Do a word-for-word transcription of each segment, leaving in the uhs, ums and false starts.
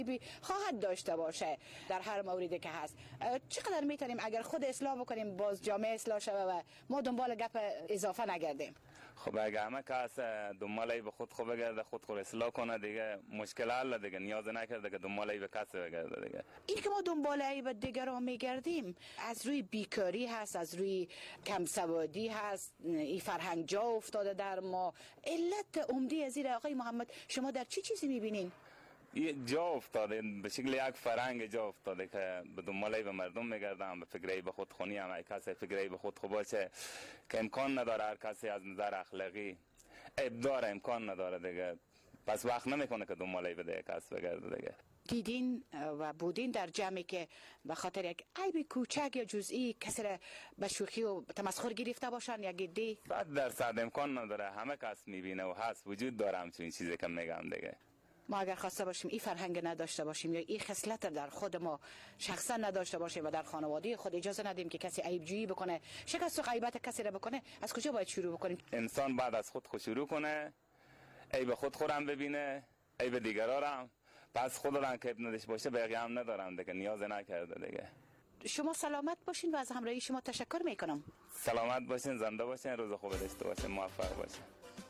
خواهد داشته باشه در هر موردی که هست. چقدر میتونیم اگر خود اصلاح بکنیم باز جامعه اصلاح شوه و ما دنبال گپ اضافه نگردیم؟ خب اگه همه کس دنبال به خود خوب بگرده، خود خود اصلاح کنه، دیگه مشکل حل دیگه، نیاز نکرده که دنبال به کس بگرده دیگه. این که ما دنبال عیب دیگران میگردیم از روی بیکاری هست، از روی کم سوادی هست، این فرهنگ جا افتاده در ما. علت عمده از این آقای محمد شما در چی چیزی میبینین؟ جا افتاده به شکل یک فرهنگ جا افتاده که به دنبال به مردم میگردن، به فکری به خود خونی. هم کسی فکری به خود خوب باشه که امکان نداره هر کسی از نظر اخلاقی ابدار امکان نداره دیگه، پس وقت نمیکنه که دنبال به دیگه کس بگرده دیگه. دیدین و بودین در جمعی که به خاطر یک عیب کوچک یا جزئی کسی را به شوخی و تمسخر گرفته باشن یا جدی؟ صد درصد امکان نداره، همه کس میبینه و هست، وجود داره همچین چیزی که میگم دیگه. ما اگر خواسته باشیم این فرهنگ نداشته باشیم یا این خصلت در خود ما شخصا نداشته باشیم و در خانواده خود اجازه ندیم که کسی عیب جویی بکنه، شکست و غیبت کسی را بکنه، از کجا باید شروع بکنیم؟ انسان بعد از خود خود شروع کنه، عیب خود خودم ببینه، عیب دیگران هم، پس خود را که نداشته باشه بقیه هم ندارم دیگه، نیاز نکرده دیگه. شما سلامت باشین و از همراهی شما تشکر میکنم. سلامت باشین، زنده باشین، روز خوب داشته باشین، موفق باشین.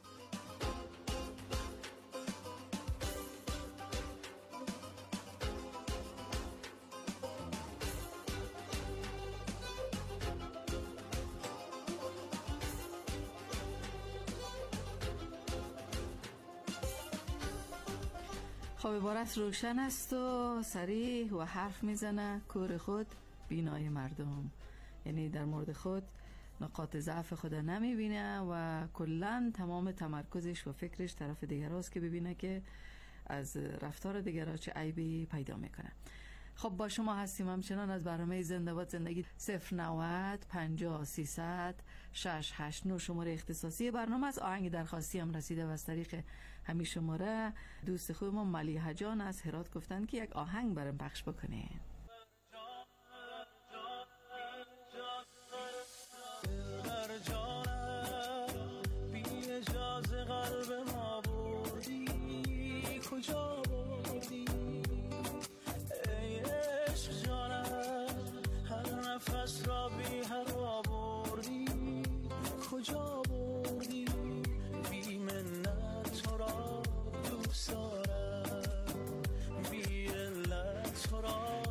خب عبارت روشن است و صریح و حرف میزنه، کور خود بینای مردم، یعنی در مورد خود نقاط ضعف خود نمیبینه و کلن تمام تمرکزش و فکرش طرف دیگر است که ببینه که از رفتار دیگرها چه عیبی پیدا میکنه. خب با شما هستیم همچنان از برنامه زنده باد زندگی. صفر نود پنجاه سیصد شش هشت نه شماره اختصاصی برنامه است. آهنگ درخواستی هم رسیده و از طریق همین شماره دوست خوب ما ملیحه جان از هرات گفتن که یک آهنگ برام پخش بکنین. قلب ما بردی کجا بردی ای عشق جانم، هر نفس را بی هوا بردی کجا بردی، بی منت تو را دوست دارم، بی علت تو را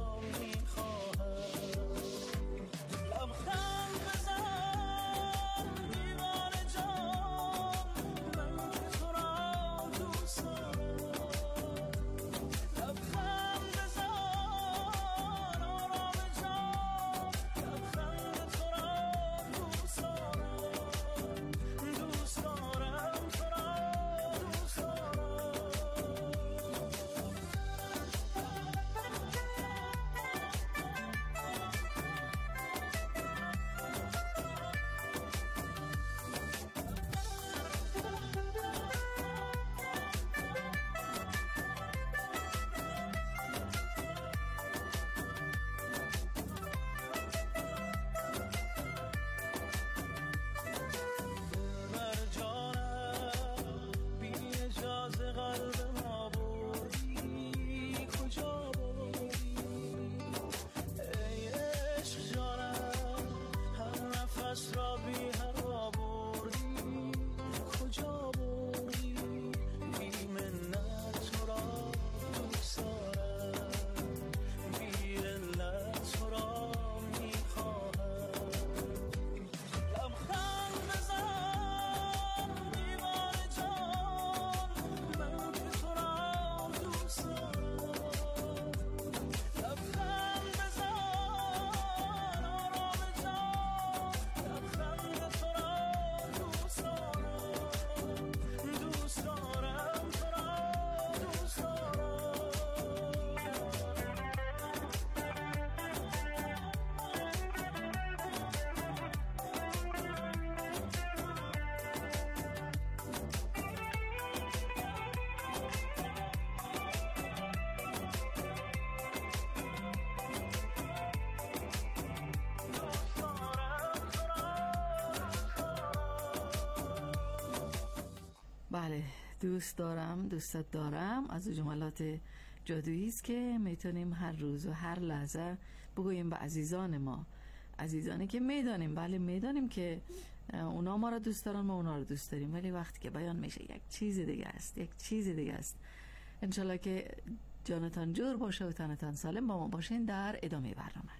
بله، دوست دارم، دوستت دارم از جملات جادویی است که میتونیم هر روز و هر لحظه بگوییم به عزیزان ما، عزیزانی که میدانیم، بله میدانیم که اونا ما را دوست دارن، ما اونا را دوست داریم، ولی وقتی که بیان میشه یک چیز دیگه است، یک چیز دیگه است. انشالله که جانتان جور باشه و تنتان سالم. با ما باشین در ادامه برنامه.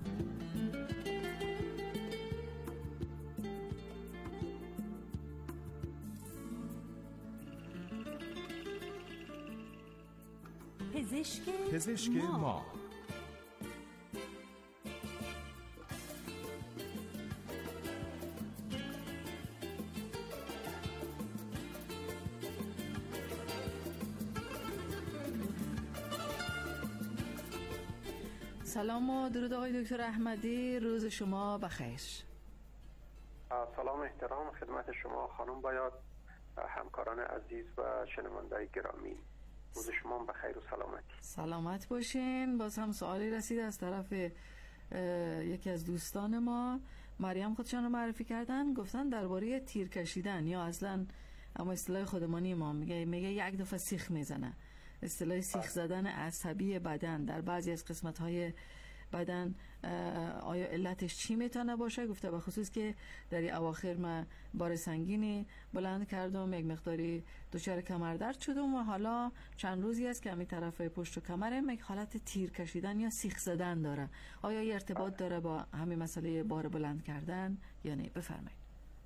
پزشک, پزشک ما, ما. سلام و درود آقای دکتر احمدی، روز شما بخیر. سلام احترام خدمت شما خانم بایاد، همکاران عزیز و شنوندگان گرامی، روز شما بخیر و سلامتی. سلامت باشین. باز هم سوالی رسید از طرف یکی از دوستان ما، مریم خودشان رو معرفی کردن، گفتن درباره تیر کشیدن یا اصلا اما اصطلاح خودمانی ما میگه میگه یک دفعه سیخ میزنه، اصطلاح سیخ زدن عصبی بدن در بعضی از قسمت‌های بدن. آیا علتش چی میتونه باشه؟ گفته به خصوص که در اواخر من بار سنگینی بلند کردم، یک مقداری دچار کمردرد شدم و حالا چند روزی است که همین طرف پشت و کمرم یک حالت تیر کشیدن یا سیخ زدن داره. آیا این ارتباط داره با همین مسئله بار بلند کردن یا نه؟ بفرمایید.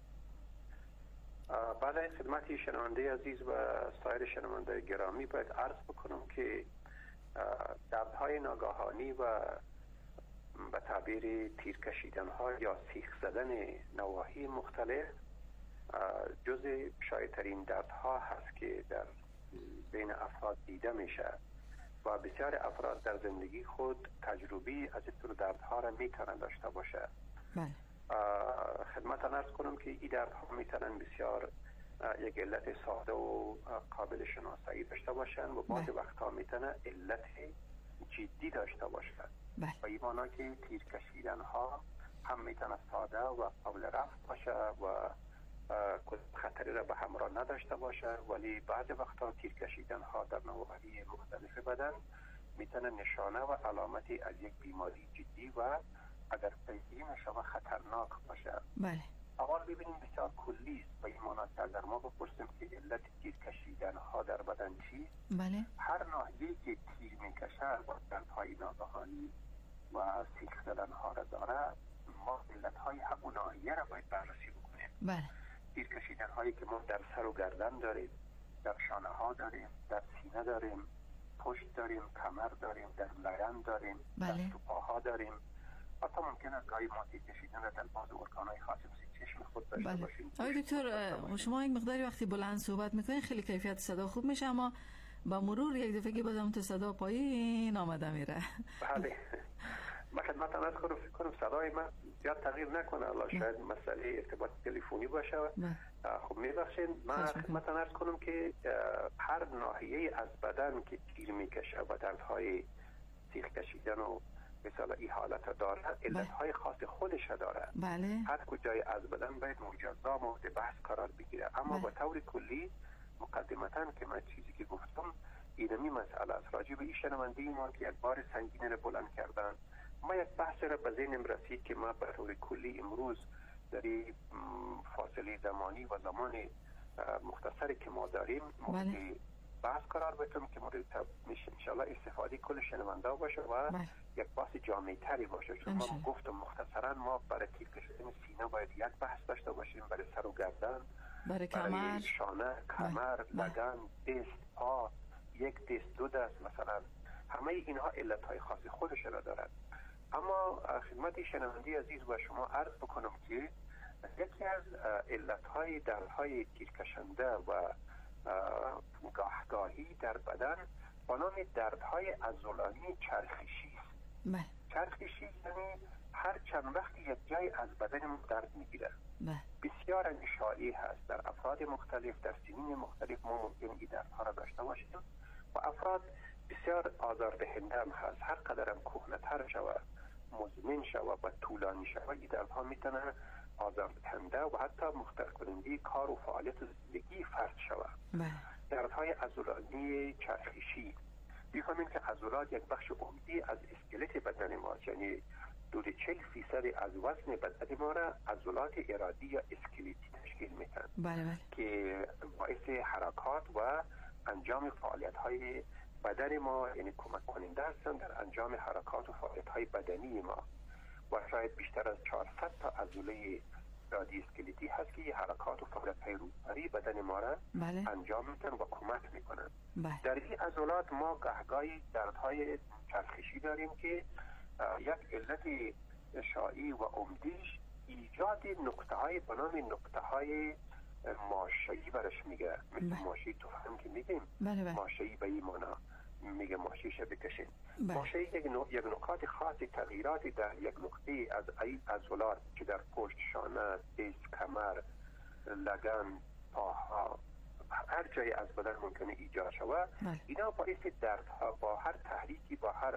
بعد خدمتی شنونده عزیز و سایر شنونده گرامی باید عرض بکنم که دردهای ناگهانی و به تعبیر تیر کشیدن ها یا سیخ زدن نواحی مختلف جزء شایع‌ترین دردها هست که در بین افراد دیده میشه و بسیار افراد در زندگی خود تجربی از این طور دردها را میتونن داشته باشه. بله. خدمتان عرض کنم که این دردها میتونن بسیار یک علت ساده و قابل شناسایی داشته باشن و بعضی وقتها میتونه علت جدی داشته باشن. بله. و این مانا که تیر کشیدن ها هم میتونه ساده و قابل رفت باشه و خطری را به همراه نداشته باشه، ولی بعضی وقتها تیر کشیدن ها در نواحی مختلف بدن میتونه نشانه و علامتی از یک بیماری جدی و اگر پیگیری نشه و خطرناک باشه. بله. اول ببینیم بسیار کلی است و این مانا که اگر ما بپرسیم که علت تیر کشیدن ها در بدن چیست؟ بله. هر ناحیه‌ای که تیر میکشه با دردهای ناگهانی و سیخ زدن ها را داره، ما علت های همون ناحیه را باید بررسی بکنیم. بله. تیر کشیدن هایی که ما در سر و گردن داریم، در شانه ها داریم، در سینه داریم، پشت داریم، کمر داریم، در لگن داریم، بله. در پاها داریم. حتی ممکنه گاهی ما تیر کشیدن را در بعض ارگان‌های خاص مثل چشم خود داشته بله. باشیم. آقای دکتر شما یک مقداری وقتی بلند صحبت میکنین خیلی کیفیت صدا خوب میشه، اما با مرور یک دفعه که بازم تو صدا پایین آمده میره. بله. من خدمتتان عرض کنم فکر کنم صدای من زیاد تغییر نکنه، الله شاید مسئله ارتباط تلفنی باشه. خب میبخشید من خدمتتان عرض کنم که هر ناحیه از بدن که تیر میکشه و دردهای سیخ کشیدن و مثلا این حالت داره، علتهای خاص خودش داره. بله. هر کجای از بدن باید مجزا مورد بحث قرار بگیره، اما به طور کلی مقدمتاً که من چیزی که گفتم اینمی مسئله است. راجع به این شنونده ما که یک بار سنگین را بلند کردن، ما یک بحث را به ذهنم رسید که ما به طور کلی امروز در این فاصله زمانی و زمان مختصری که ما داریم مورد بحث قرار بدم که مورد میشه انشالله استفاده کل شنونده باشه و بله. یک بحث جامع تری باشه، چون ما گفتم مختصرا ما برای تیر کشیدن سینه باید یک بحث داشته باشیم، برای سر و گردن، برای, برای شانه، کمر، لگن، دست، پا، یک دست، دو دست مثلا، همه اینها علتهای خاص خودش را دارد. اما خدمت شنونده عزیز و شما عرض بکنم که یکی از علتهای دردهای تیرکشنده و گاهگاهی در بدن با نام دردهای عضلانی چرخشی است. چرخشی یعنی هر چند وقتی یک جای از بدن ما درد میگیره. بسیار انشایی هست در افراد مختلف، در سنین مختلف ما ممکن این دردها را داشته باشیم و افراد بسیار آزاردهنده هم هست. هر قدرم کهنه‌تر شود، مزمن شود و طولانی شود، این دردها میتونه آزاردهنده و حتی مختل کننده کار و فعالیت زندگی فرد شود. دردهای عضلانی چرخشی می‌فهمیم که عضلات یک بخش عمدی از اسکلت بدن ما، یعنی حدود چهل فیصد از وزن بدن ما را عضلات ارادی یا اسکلتی تشکیل میدن. بله بله. که باعث حرکات و انجام فعالیت‌های بدن ما، یعنی کمک کننده هستند در انجام حرکات و فعالیت‌های بدنی ما. و شاید بیشتر از چهارصد تا عضله ارادی اسکلتی هست که این حرکات و فعالیت‌های روزمره بدن ما را بله. انجام میدن و کمک میکنن. بله. در این عضلات ما گهگاهی دردهای چرخشی داریم که یک علت شایع و عمدیش ایجاد نقطه های به نام نقطه های ماشعی برش میگه، مثل بله. ماشی تو هم که میگیم بله بله. ماشعی به این مانا میگه ماشیش بکشین. بله. ماشعی یک, نق... یک نقاط خاصی تغییراتی در یک نقطه از ای عضلات که در پشت، شانه، دست، کمر، لگن، پاها، هر جای از بدن ممکنه ایجاد شود. بله. اینا باعث دردها با هر تحریکی، با هر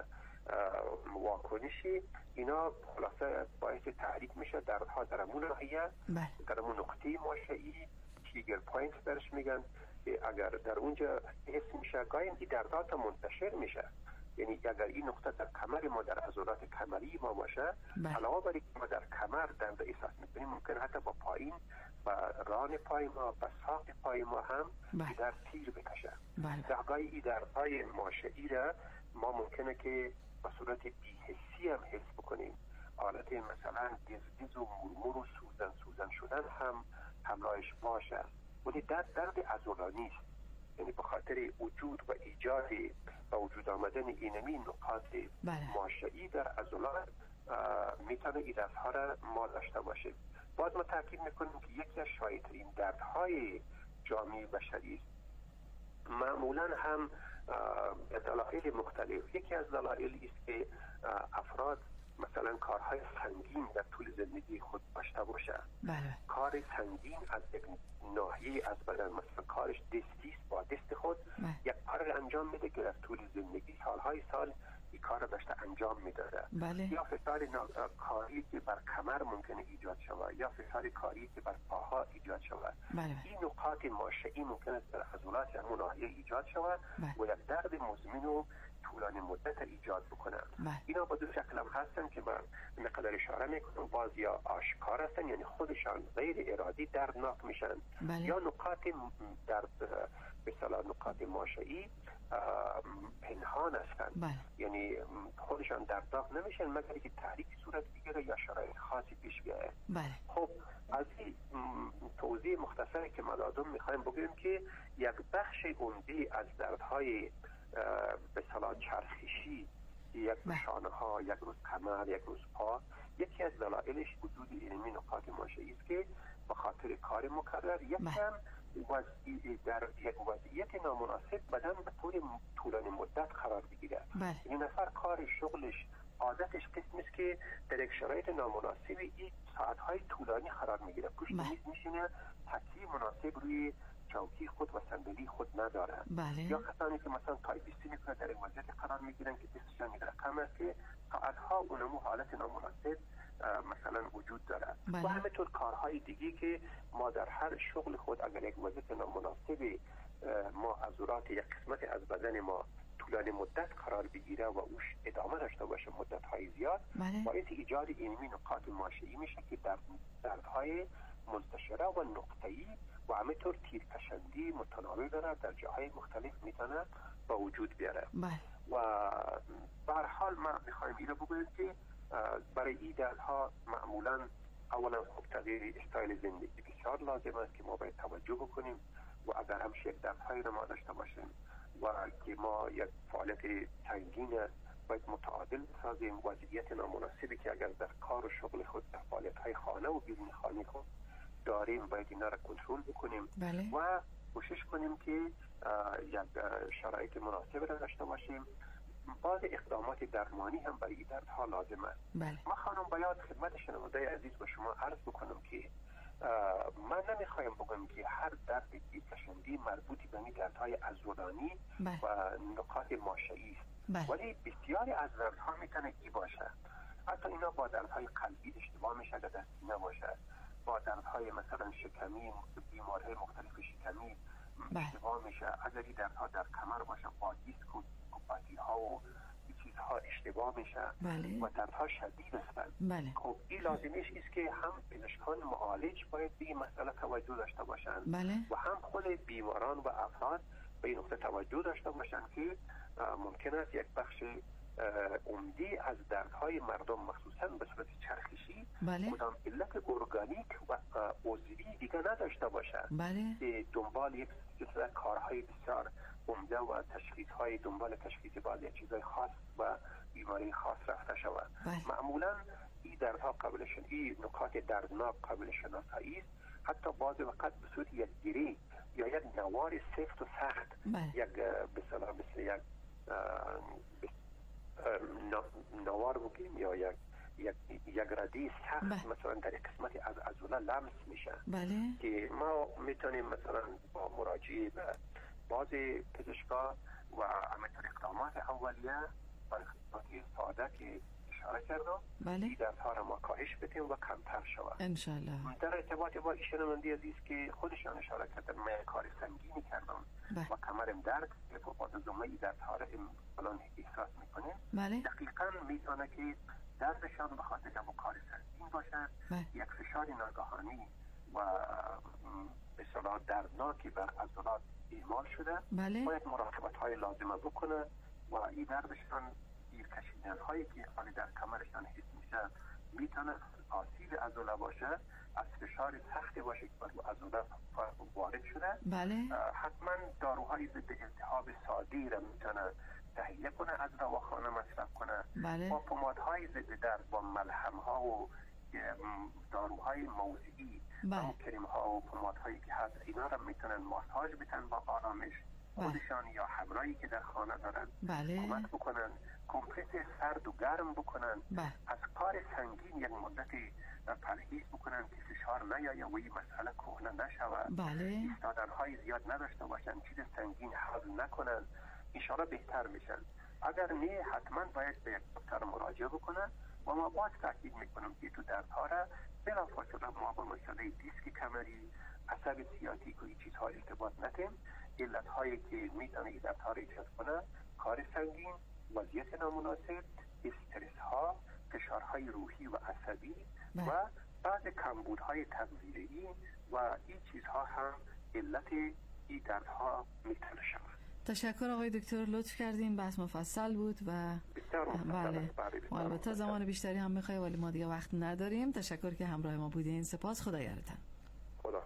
واکنشی، اینا خلاصه باعث تحریک میشه دردها در امون ناحیه، بله. در امون نقطه ماشعی تریگر پوینت درش میگن. اگر در اونجا حس میشه گاهی این دردها تا منتشر میشه، یعنی اگر این نقطه در کمر ما، در عضلات کمری ما باشه، علاوه بر اینکه ما در کمر درد احساس میکنیم، ممکن حتی با پایین و ران پای ما، با ساق پای ما هم در تیر بکشه. در گاهی این دردهای ماشعی را ما ممکنه که به صورت بی‌حسی هم حس بکنیم. حالت مثلا گزگز و مرمور و سوزن سوزن شدن هم همراهش باشه، ولی درد درد عضلانی است، یعنی به خاطر وجود و ایجاد و وجود آمدن اینمی نقاط بله. ماشعی در عضلات میتونه این دردها را ما داشته باشیم. باز ما تاکید میکنیم که یکی از شایع‌ترین دردهای جامعه بشری است. معمولا هم دلایل مختلف. یکی از دلایل است که افراد مثلا کارهای سنگین در طول زندگی خود داشته باشه. بله. کار سنگین از یک ناحیه از بدن، مثلا کارش دستی است، با دست خود بله. یک کار را انجام میده که در طول زندگی سالهای سال این کار را داشته انجام میداده. بله. یا فشار کاری که بر کمر ممکنه ایجاد شود، یا فشار کاری که بر پاها ایجاد شود. بله. این نقاط ماشعی ممکنه در عضلات همون ناحیه ایجاد شود. بله. و یک درد مزمن و طولانی مدت ایجاد بکنن. بله. اینا با دو شکل هم هستن که من مقدار اشاره میکنم. باز یا آشکار هستن، یعنی خودشان غیر ارادی دردناک میشن. بله. یا نقاط درد به اصطلاح نقاط ماشعی پنهان هستن. بله. یعنی خودشان دردناک نمیشن مگر اینکه تحریک صورت بگیره یا شرایط خاصی پیش بیاید. بله. خب از این توضیح مختصری که ما دادم میخوایم بگیم که یک بخش عمده از دردهای به اصطلاح چرخشی، یک روز شانه ها، یک روز کمر، یک روز پا، یکی از دلایلش وجود اینمی نقاط ماشعی است که به خاطر کار مکرر یکم وضعی در یک وضعیت نامناسب بدن به طور طولانی مدت قرار بگیره. این نفر کار شغلش عادتش قسم است که در یک شرایط نامناسب این ساعتهای طولانی قرار میگیره. پشت میز میشینه، تکیه مناسب روی چوکی خود و صندلی خود ندارن. بله. یا کسانی که مثلا تایپیستی میکنه در این وضعیت قرار میگیرن که دستشان میگیره کم است که ساعتها اونمو حالت نامناسب مثلا وجود داره. بله. و همینطور کارهای دیگی که ما در هر شغل خود اگر یک وضعیت نامناسب ما عضلات یک قسمت از بدن ما طولانی مدت قرار بگیره و اوش ادامه داشته باشه مدت های زیاد، بله. باعث ایجاد اینمی نقاط ماشعی میشه که در دردهای منتشره و نقطه‌ای و همینطور تیرکشندی متناوب داره در جاهای مختلف میتونه با وجود بیاره. بله. و به هر حال ما میخوایم اینو بگوییم که برای این دردها معمولا اولا خب تغییر استایل زندگی بسیار لازم است که ما باید توجه بکنیم و اگر هم یک دردهایی رو ما داشته باشیم و که ما یک فعالیت سنگین باید متعادل بسازیم، وضعیت نامناسبی که اگر در کار و شغل خود در فعالیت‌های خانه و بیرون خانه خود داریم باید اینا را کنترل بکنیم. بله. و کوشش کنیم که یک شرایط مناسب را داشته باشیم. بعض اقدامات درمانی هم برای دردها لازم است. بله. ما خانم باید خدمت شنونده عزیز به شما عرض بکنم که من نمیخوایم بگم که هر درد تیرکشندی مربوط به این دردهای عضلانی بله. و نقاط ماشعی است. بله. ولی بسیاری از دردها میتونه ای باشه. حتی اینا با دردهای قلبی اشتباه میشه که دستی نباشه، با دردهای مثلا شکمی، بیماری‌های مختلف شکمی اشتباه میشه. اگر این دردها در کمر باشه با دیسک و آتی ها و چیزها اشتباه میشه بله. و دردها شدید هستند. بله. خب این لازمیش است که هم پزشکان معالج باید به این مسئله توجه داشته باشند بله. و هم خود بیماران و افراد به این نقطه توجه داشته باشند که ممکن است یک بخش عمده از دردهای مردم مخصوصا به صورت چرخشی بله. کدام علت ارگانیک و عضوی دیگه نداشته باشد بله. که دنبال یک سلسله کارهای بسیار عمده و تشخیصهای دنبال تشخیص بعضی چیزهای خاص و بیماری خاص رفته شود. بله. معمولا این دردها قابل شن... این نکات دردناک قابل شناسایی است، حتی بعضی وقت به صورت یک گره یا یک نوار سفت و سخت بله. یک به اصطلاح مثل یک نوار بگیم یا یک یک یک ردی سخت بله. مثلا در قسمت از عضله لمس میشه. بله. که ما میتونیم مثلا با مراجعه به بعض پزشکا و همینطور اقدامات اولیه و اقدامات ساده که اشاره کردم بله. دردها را ما کاهش بدیم و کمتر شود انشالله. در ارتباط با شنونده عزیز که خودشان اشاره کردن من کار سنگینی کردم بله. و کمرم درد که فوق زمه دردها را الان احساس میکنیم بله. دقیقاً میتونه که دردشان به خاطر که کار سنگین باشد بله. یک فشار ناگهانی و به اصطلاح دردناکی بر عضلات اعمال شده بله. باید مراقبت های لازمه بکنه و این دردشان دیر کشیدن هایی که حالی در کمرشان حس میشه میتونه آسیب عضله باشه، از فشار سختی باشه که بر عضله وارد شده بله. حتما داروهای ضد التهاب سادی را میتونه تهیه کنه از دواخانه مصرف کنه بله. با پمادهای ضد درد با ملهم ها و داروهای موضعی بله. کریم ها و پمادهایی که هست اینا را میتونن ماساژ بتن با آرامش خودشان بله. یا همراهی که در خانه دارن بله. کمک بکنن کمپرس سرد و گرم بکنن بله. از کار سنگین یک مدتی پرهیز بکنن که فشار نیاید و این مسئله کهنه نشود بله. ایستادن های زیاد نداشته باشن چیز سنگین هضم نکنن انشاءالله بهتر میشن. اگر نه حتما باید به یک دکتر مراجعه بکنن و ما باز تاکید میکنم که تو دردها را بلافاصله ما با مسئله دیسک کمری عصب سیاتیک و این چیزها ارتباط ندیم. علت هایی که میتونه این دردها را ایجاد کنه کار سنگین، وضعیت نامناسب، استرس ها، فشارهای روحی و عصبی بله. و بعض کمبودهای تغذیه‌ای و این چیزها هم علت این دردها میتونه شود. تشکر آقای دکتر، لطف کردین، بحث مفصل بود و بله و البته زمان بیشتری هم میخواه ولی ما دیگه وقت نداریم. تشکر که همراه ما بودین. سپاس. خدا یارتن. خدا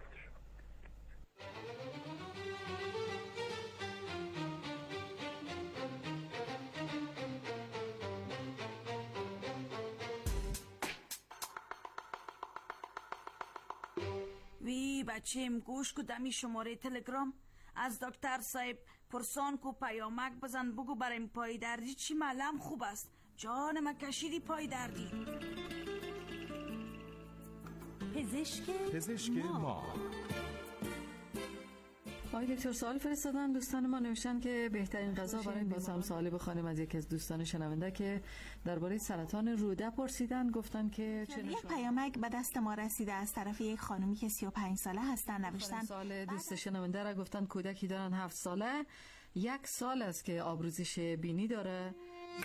وی بچه‌م گوش کو دمی شماره تلگرام از دکتر صاحب پرسان کو پیامک بزن بگو برایم پای دردی چی ملم خوب است. جان ما کشیدی پای دردی. پزشک پزشک ما. آقای دکتر سوال فرستادن دوستان ما، نوشتن که بهترین غذا برای باز هم سوالی بخوانیم از یکی از دوستان شنونده که درباره سرطان روده پرسیدن. گفتن که چه یک پیامک به دست ما رسیده از طرف یک خانومی که سی و پنج ساله هستن. نوشتن سال دوست شنونده را گفتن کودکی دارن هفت ساله، یک سال است که آبروزش بینی داره.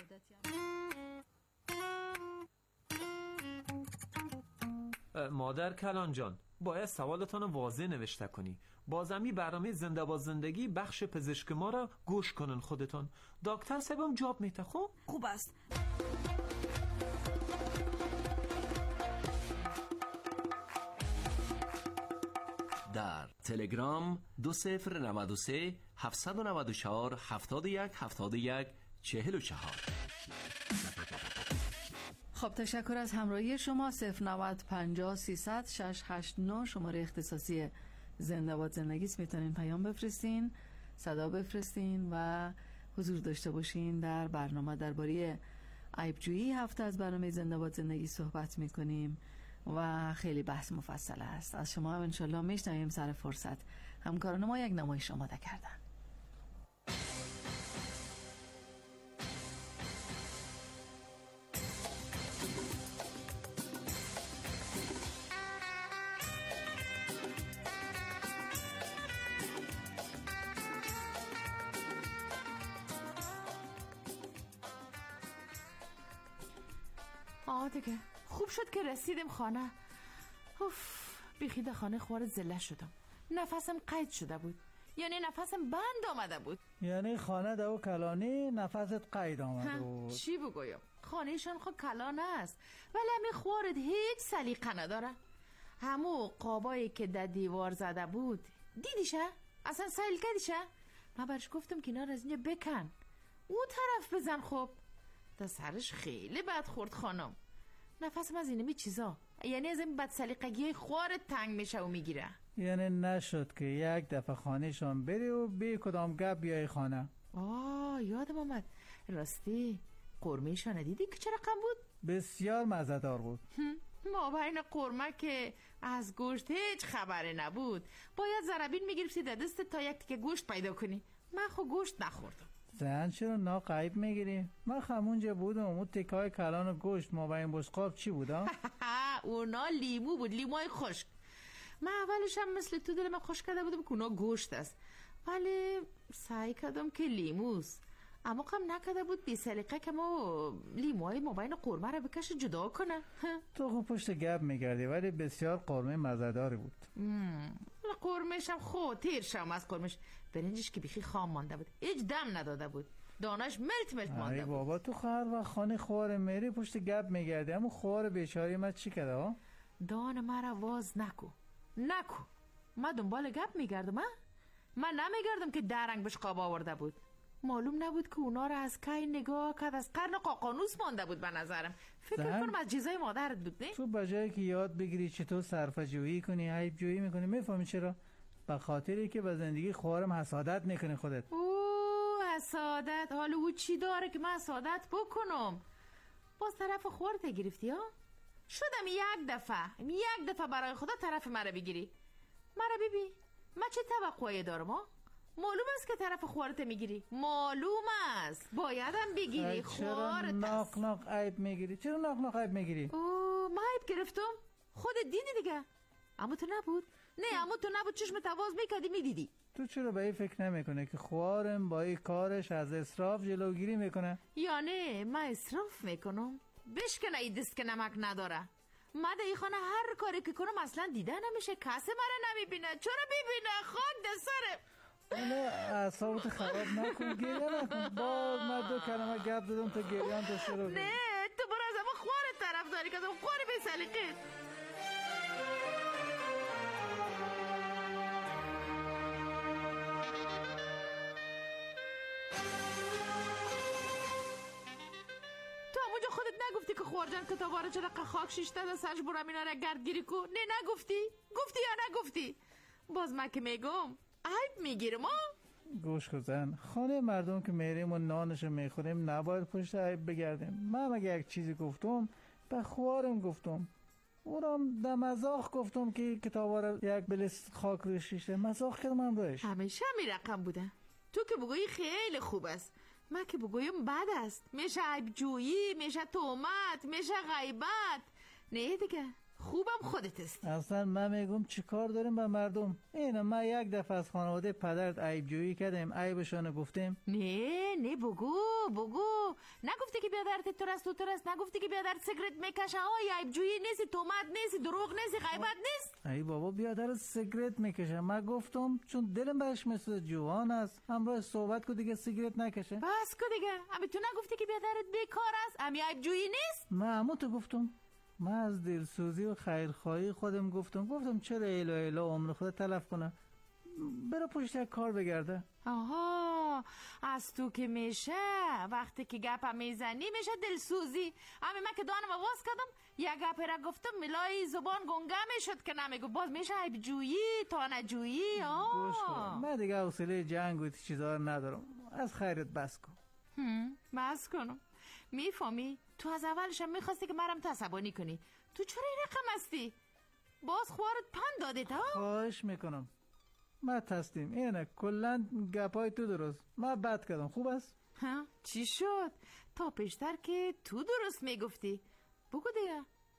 مادر کلان جان باید سوالتان واضح نوشته کنی. بازمی برنامه زنده با زندگی بخش پزشک ما را گوش کنن خودتان. دکتر صاحبم جواب میده. خوب خوب است. در تلگرام دو صفر نود و سه هفتصد و نود و چهار هفتاد و یک هفتاد و یک چهل و چهار. خب تشکر از همراهی شما. صفر نود پنجاه سیصد شش هشت نه شماره اختصاصی زنده باد زندگی است. میتونین پیام بفرستین، صدا بفرستین و حضور داشته باشین در برنامه. درباره عیب‌جویی هفته از برنامه زنده باد زندگی صحبت میکنیم و خیلی بحث مفصل است. از شما هم انشالله میشنویم سر فرصت. همکاران ما یک نمایش آماده کردن. آه دیگه خوب شد که رسیدم خانه. اوف بیخی در خانه خوار زله شدم. نفسم قید شده بود، یعنی نفسم بند آمده بود. یعنی خانه دو کلانی نفست قید آمده بود. چی بگویم، خانهشان خود کلان است ولی همی خوارد هیچ سلیقه نداره. همو قابایی که در دیوار زده بود دیدیشه؟ اصلا سیل کردیشه؟ من برش گفتم که اینا رو از اینجا بکن، او طرف بزن. خب در سرش خیلی بد خورد خانم. نفسم از اینمی چیزا، یعنی از این بد سلیقگی های خوارت تنگ میشه و میگیره. یعنی نشد که یک دفعه خانهشان بری و بی کدام گپ بیای خانه؟ آه یادم آمد، راستی قرمهشان دیدی که چه رقم بود؟ بسیار مزه‌دار بود. ما بین قرمه که از گوشت هیچ خبری نبود. باید زربین میگرفتی در دست تا یک تیکه گوشت پیدا کنی. من خو گوشت نخوردم. زن چرا ناقایب میگیری؟ من خمونجا بودم، اون تیکای کلان و گوشت ما بین بشقاب چی بود ها؟ اونا لیمو بود، لیموی خشک. من اولش هم مثل تو دلم خوش کرده بودم که اونا گوشت است، ولی سعی کردم که لیموست. اما کم نکرده بود بی سلیقه که ما لیموهای ما بین قرمه رو بکشه جدا کنه. تو خوب پشت گپ میگردی ولی بسیار قرمه مزه‌داری بود. قرمش هم خود تیر شم از قرمش. برنجش که بیخی خام مانده بود، هیچ دم نداده بود، دانش ملت ملت مانده بود. بابا تو خواهر و خانه خوار میری پشت گپ میگردی، اما خوار بیچاره من چی کرده ها؟ دان مرا واز نکو نکو. من دنبال گپ میگردم. من من نمیگردم که درنگ بهش قاب آورده بود. معلوم نبود که اونا رو از کی نگاه کرد، از قرن قاقانوس مانده بود به نظرم. فکر کنم از چیزای مادرت بود. نه تو بجای که یاد بگیری چطور صرفه جویی کنی، عیب جویی میکنی. میفهمی چرا؟ به خاطری که به زندگی خوارم حسادت میکنی خودت. اوه حسادت، حالا او چی داره که من حسادت بکنم؟ باز طرف خوارت گرفتی ها؟ شدم یک دفعه یک دفعه برای خدا طرف مرا بگیری. مرا ببین من چه توقعی دارم ها؟ معلوم است که طرف خوارت میگیری، معلوم است بایدم بگیری. خوارت است. چرا ناق ناق عیب میگیری؟ چرا ناق ناق عیب میگیری؟ اوه من عیب گرفتم؟ خودت دیدی دیگه. اما تو نبود؟ نه اما تو نبود، چشم تواز میکردی میدیدی. تو چرا به این فکر نمیکنه که خوارم با این کارش از اسراف جلوگیری میکنه؟ یا نه من اسراف میکنم؟ بشکنه این دست که نمک نداره. من در این خانه هر کاری که کنم اصلا دیده نمیشه، کسی مرا نمیبینه. چرا ببینه؟ خاک در سرم. حالا اعصابت خراب نکن، گریه نکن. باز من دو کلمه گپ دادم تا گریان تا شروع. نه تو برو از اما خوارت طرف داری که خوار بی سلیقه. تو همونجا خودت نگفتی که خوارجان کتاباره چرا خاک شیشته در سرش برم اینا را گردگیری کن؟ نه نگفتی؟ گفتی یا نگفتی؟ باز من که میگم عیب میگیرم ها؟ گوش کن زن، خانه مردم که میریم و نانشو میخوریم نباید پشت عیب بگردیم. من مگه یک چیزی گفتم به خوارم گفتم، اونم در مزاق گفتم که کتابا رو یک بلس خاک روی شیشه مزاق کردم. هم روش همیشه می رقم بوده. تو که بگویی خیلی خوب است، من که بگویم بد است. میشه عیب جویی، میشه تهمت، میشه غیبت. نه دیگه خوبم خودت است. اصلا من میگم چی کار داریم با مردم؟ اینه من یک دفعه از خانواده پدرت عیب جویی کردیم، عیبشانو گفتیم؟ نه نه بگو بگو. نگفتی که بیادرت تو رست تو رست، نگفتی که بیادرت سیگرت میکشه. آی عیب جویی نیستی، تهمت نیستی، دروغ نیستی، غیبت نیست. ای بابا بیادرت سیگرت میکشه. من گفتم چون دلم برش مثل جوان است همراه صحبت کو دیگه سیگرت نکشه. بس کو دیگه. اما تو نگفتی که بیادرت بیکار است؟ امی عیب جویی نیست؟ من همون تو گفتم. من از دلسوزی و خیرخواهی خودم گفتم گفتم چرا ایلا ایلا عمر خود تلف کنه، برا پشت یک کار بگرده. آها از تو که میشه وقتی که گپم میزنی میشه دلسوزی. اما من که دانم آواز کردم یک گپ را گفتم ملای زبان گنگه میشد که نمیگو. باز میشه عیب جویی، تانه جویی. آه من دیگه حوصله جنگ و چیزا رو ندارم، از خیرت بس کن. بس کنم. میفهمی؟ تو از اولش هم میخواستی که مرم عصبانی کنی. تو چرا این رقم هستی؟ باز خوارت پند داده تا؟ خواهش میکنم من تستیم. اینه کلن گپای تو درست، من بد کردم. خوب است؟ ها چی شد؟ تا پیشتر که تو درست میگفتی. بگو دیگه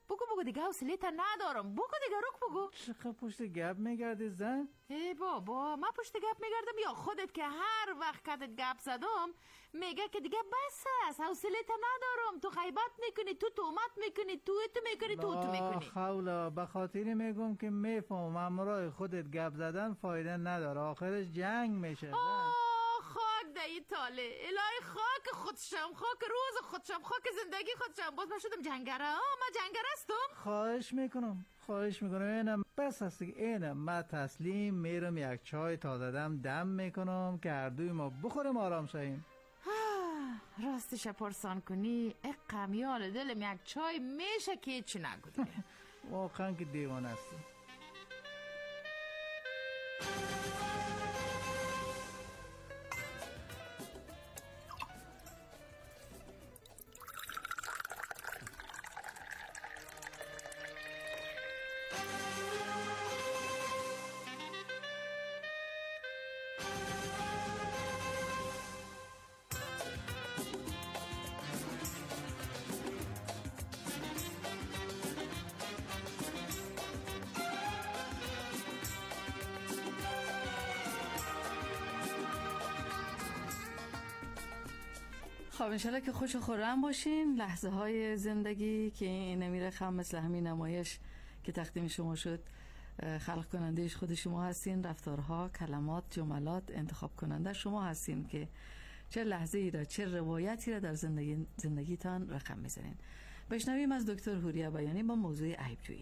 بگو بگو دیگه حوصله تا ندارم. بگو دیگه رک بگو. چقدر پشت گپ میگردی زن؟ ای بابا من پشت گپ میگردم یا خودت که هر وقت کتت گپ زدم میگه که دیگه بس است، حوصله تا ندارم، تو غیبت میکنی، تو تهمت میکنی، تو تو میکنی، تو تو میکنی. خولا به خاطری میگم که میفهم همراه خودت گپ زدن فایده نداره، آخرش جنگ میشه. خاک دایی تاله الهی، خاک خودشم، خاک روز خودشم، خاک زندگی خودشم. باز من شدم جنگره. آه من جنگره هستم. خواهش میکنم خواهش میکنم اینم بس هست که اینم من تسلیم میرم یک چای تازه دم دم میکنم که هر دوی ما بخوریم آرام شاییم. راستش پرسان کنی ای قمیال دلم یک چای میشه که هیچی نگو دیگه. واقعا که دیوانه هستی. خب انشالله که خوش و خورم باشین. لحظه های زندگی که نمیره خم مثل همین نمایش که تقدیم شما شد، خلق کنندهش خود شما هستین، رفتارها، کلمات، جملات انتخاب کننده شما هستین که چه لحظه ای را، چه روایتی را در زندگی زندگیتان رقم میزنین. بشنویم از دکتر حوریه بیانی با موضوع عیب‌جویی.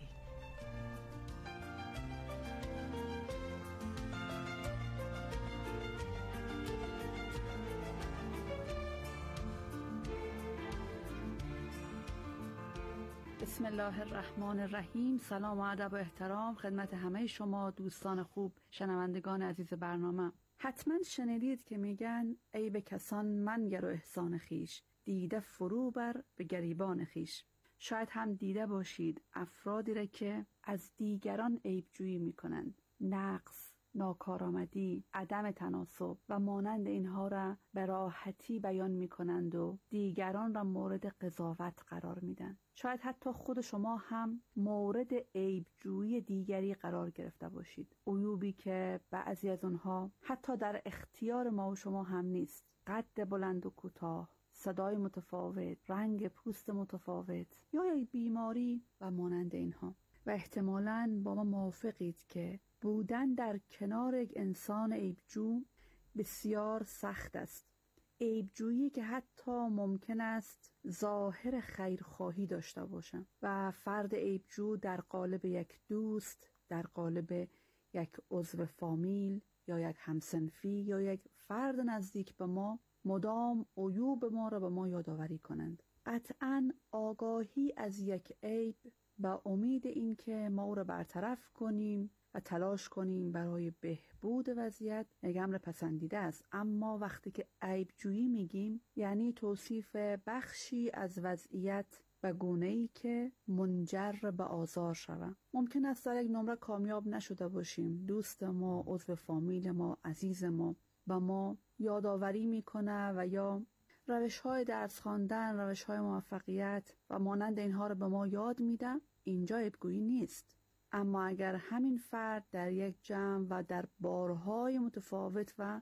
بسم الله الرحمن الرحیم. سلام و ادب و احترام خدمت همه شما دوستان خوب، شنوندگان عزیز برنامه. حتما شنیدید که میگن عیب کسان منگر و احسان خیش، دیده فرو بر به گریبان خیش. شاید هم دیده باشید افرادی را که از دیگران عیب جویی میکنند، نقص، ناکارآمدی، عدم تناسب و مانند اینها را به راحتی بیان می کنند و دیگران را مورد قضاوت قرار میدن. شاید حتی خود شما هم مورد عیب‌جویی دیگری قرار گرفته باشید، عیوبی که بعضی از اونها حتی در اختیار ما و شما هم نیست. قد بلند و کوتاه، صدای متفاوت، رنگ پوست متفاوت یا یک بیماری و مانند اینها. و احتمالاً با ما موافقید که بودن در کنار یک انسان عیبجو بسیار سخت است. عیبجویی که حتی ممکن است ظاهر خیرخواهی داشته باشم و فرد عیبجو در قالب یک دوست، در قالب یک عضو فامیل یا یک همسنفی یا یک فرد نزدیک به ما مدام عیوب ما را به ما یادآوری کنند. قطعاً آگاهی از یک عیب با امید این که ما او را برطرف کنیم و تلاش کنیم برای بهبود وضعیت یک امر پسندیده است. اما وقتی که عیب جویی میگیم یعنی توصیف بخشی از وضعیت به گونه‌ای که منجر به آزار شود. ممکن است در یک نمره کامیاب نشده باشیم، دوست ما، عضو فامیل ما، عزیز ما با ما یادآوری میکنه و یا روش های درس خواندن، روش های موفقیت و مانند اینها رو به ما یاد میده. اینجا عیبگویی نیست. اما اگر همین فرد در یک جمع و در بارهای متفاوت و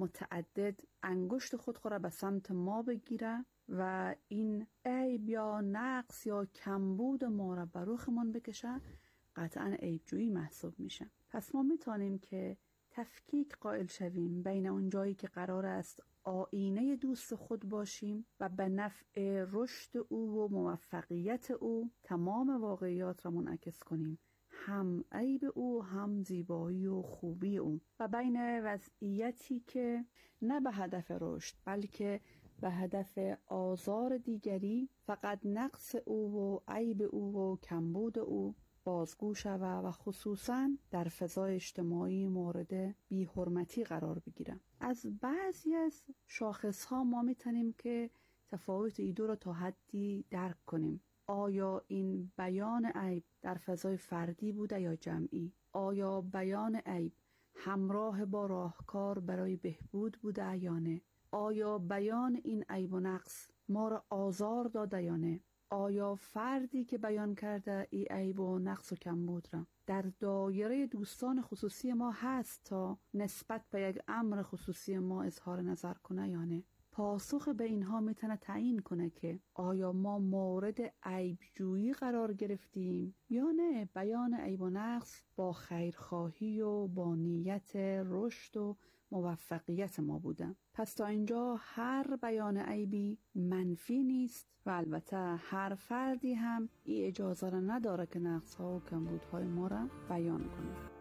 متعدد انگشت خود را به سمت ما بگیره و این عیب یا نقص یا کمبود ما را به رخمان بکشه، قطعا عیبجویی محسوب میشه. پس ما میتونیم که تفکیک قائل شویم بین اون جایی که قرار است آینه دوست خود باشیم و به نفع رشد او و موفقیت او تمام واقعیات را منعکس کنیم، هم عیب او هم زیبایی و خوبی او، و بین وضعیتی که نه به هدف رشد بلکه به هدف آزار دیگری فقط نقص او و عیب او و کمبود او بازگو شود و خصوصاً در فضای اجتماعی مورد بی‌حرمتی قرار بگیرم. از بعضی از شاخص‌ها ما میتونیم که تفاوت این دو را تا حدی درک کنیم. آیا این بیان عیب در فضای فردی بوده یا جمعی؟ آیا بیان عیب همراه با راهکار برای بهبود بوده یا نه؟ آیا بیان این عیب و نقص ما را آزار داده یا نه؟ آیا فردی که بیان کرده ای عیب و نقص و کمبود را در دایره دوستان خصوصی ما هست تا نسبت به یک امر خصوصی ما اظهار نظر کنه یا نه؟ پاسخ به اینها میتونه تعیین کنه که آیا ما مورد عیبجویی قرار گرفتیم یا نه بیان عیب و نقص با خیرخواهی و با نیت رشد و موفقیت ما بوده. پس تا اینجا هر بیان عیبی منفی نیست و البته هر فردی هم این اجازه را نداره که نقص‌ها و کمبودهای ما را بیان کنه.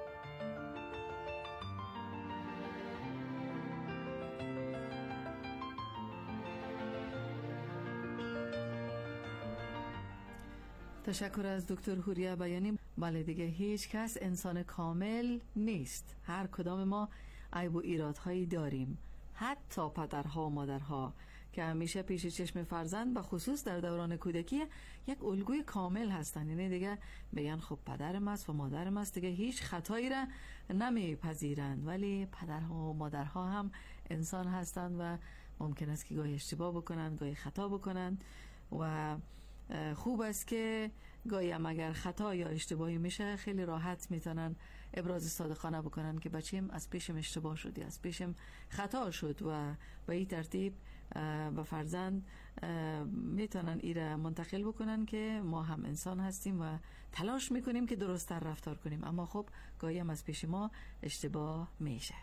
تشکر از دکتر حوریه بیانی. بله دیگه، هیچ کس انسان کامل نیست. هر کدام ما عیب و ایرادهایی داریم، حتی پدرها و مادرها که همیشه پیش چشم فرزند، به خصوص در دوران کودکی، یک الگوی کامل هستند. یعنی دیگه بگن خب پدرم است و مادرم است، دیگه هیچ خطایی را نمیپذیرند. ولی پدرها و مادرها هم انسان هستند و ممکن است که گاهی اشتباه بکنند، گاهی خطا بکنند و خوب است که گاهی هم اگر خطا یا اشتباهی میشه خیلی راحت میتونن ابراز صادقانه بکنن که بچیم از پیشم اشتباه شدی، از پیشم خطا شد و به این ترتیب به فرزند میتونن ایره منتقل بکنن که ما هم انسان هستیم و تلاش میکنیم که درست تر رفتار کنیم، اما خب گاهی هم از پیش ما اشتباه میشه.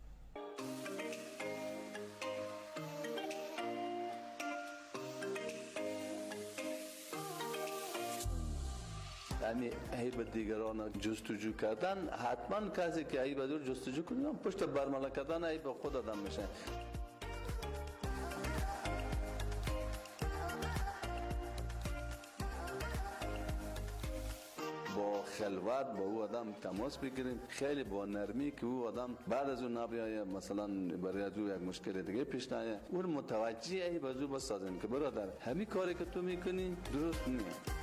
یعنی عیب دیگران جستجو کردن، حتما کسی که عیب دور جستجو کنه پشت برملا کردن عیب خود آدم میشه. با خلوت با او آدم تماس بگیریم، خیلی با نرمی که او آدم بعد از اون نبیایه مثلا برای از او یک مشکل دیگه پیش نیایه، اون متوجه عیب از او بسازیم که برادر همین کاری که تو میکنی درست نیست.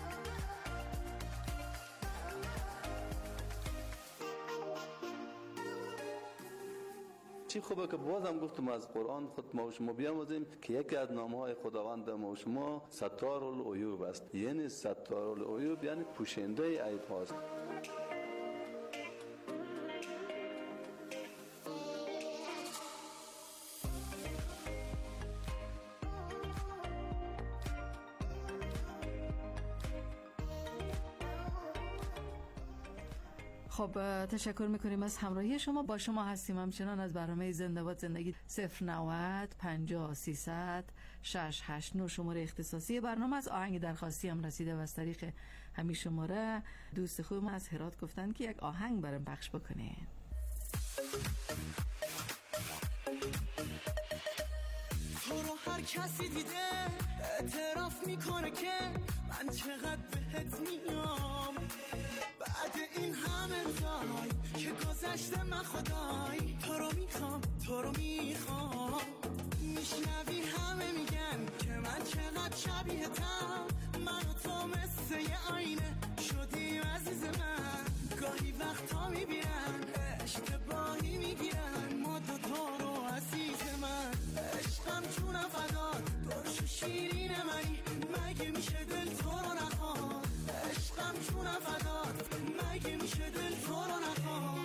چی خوبه که بازم گفتم از قرآن خود ما و شما بیاموزیم که یکی از نامهای خداوند ما و شما ستار العیوب است. یعنی ستار العیوب یعنی پوشنده عیب هاست. خب تشکر میکنیم از همراهی شما. با شما هستیم همچنان از برنامه زنده باد زندگی. صفر نود پنجاه سیصد شش هشت نه شماره اختصاصی برنامه. از آهنگ درخواستی هم رسیده و از طریق همین شماره دوست خوب ما از هرات گفتن که یک آهنگ برام پخش بکنه. تو رو هر کسی دیده اعتراف میکنه که من چقدر بهت میام، بعد این همه زای که گذشته من خدای تو رو میخوام تو رو میخوام. میشنوی همه میگن که من چقدر شبیهتم، من و تو مثل یه آینه شدیم عزیز من. گاهی وقتا میبینن اشتباهی میگیرن ما دو تا رو عزیز من. عشقم چونم فدار درش و شیرین منی، مگه میشه دل تو رو نخواد. عشقم چونم فدار مگه میشه دل تو رو نخواد.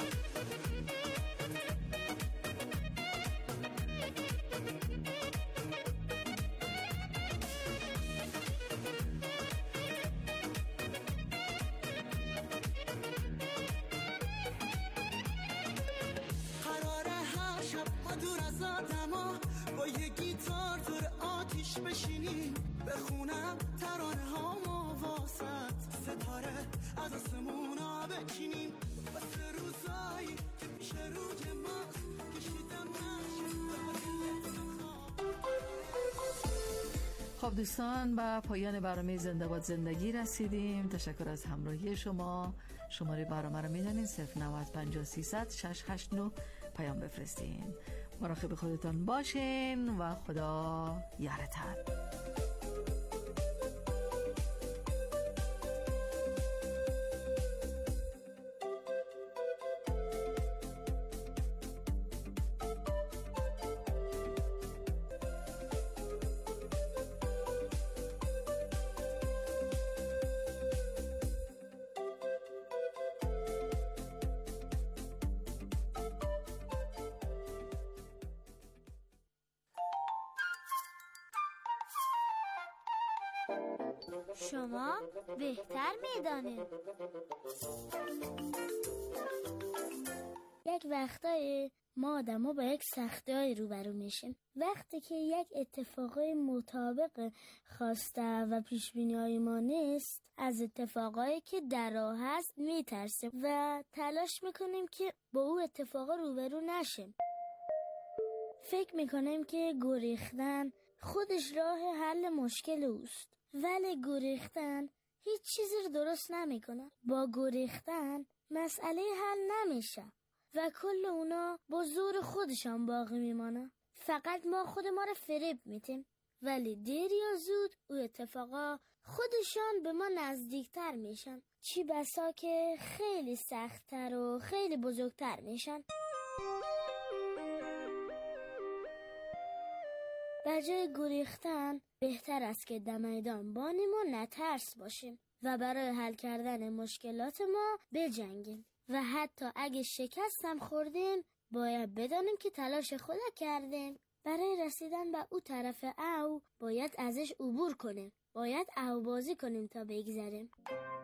قراره هر شب ما دور از آدما با یه گیتار دور آتیش بشینیم، بخونم ترانه ها ما واسط، ستاره از آسمونا بچینیم واسه روزایی که پیش روج ما کشیدم خب دوستان، با پایان برنامه زنده باد زندگی رسیدیم. تشکر از همراهی شما. شماره برنامه رو میدونین صفر نود پنجاه سیصد شش هشت نه پیام بفرستین. مراقب خودتان باشین و خدا یارتان. شما بهتر میدانید. یک وقتایی ما آدم با یک سختی‌های روبرو میشیم. وقتی که یک اتفاقای مطابق خواسته و پیشبینی‌های ما نیست، از اتفاقایی که در راه هست میترسیم و تلاش میکنیم که با او اتفاقا روبرو نشیم. فکر میکنیم که گریختن خودش راه حل مشکل اوست، ولی گریختن هیچ چیزی رو درست نمیکنه. با گریختن مسئله حل نمیشه و کل اونا با زور خودشان باقی میمانه. فقط ما خود ما رو فریب میتیم، ولی دیر یا زود او اتفاقا خودشان به ما نزدیکتر میشن، چی بسا که خیلی سختتر و خیلی بزرگتر میشن. بجای گریختن بهتر است که در میدان بانیم و نترس باشیم و برای حل کردن مشکلات ما بجنگیم و حتی اگه شکستم خوردیم باید بدانیم که تلاش خود کردیم. برای رسیدن به او طرف او باید ازش عبور کنیم، باید او بازی کنیم تا بگذریم.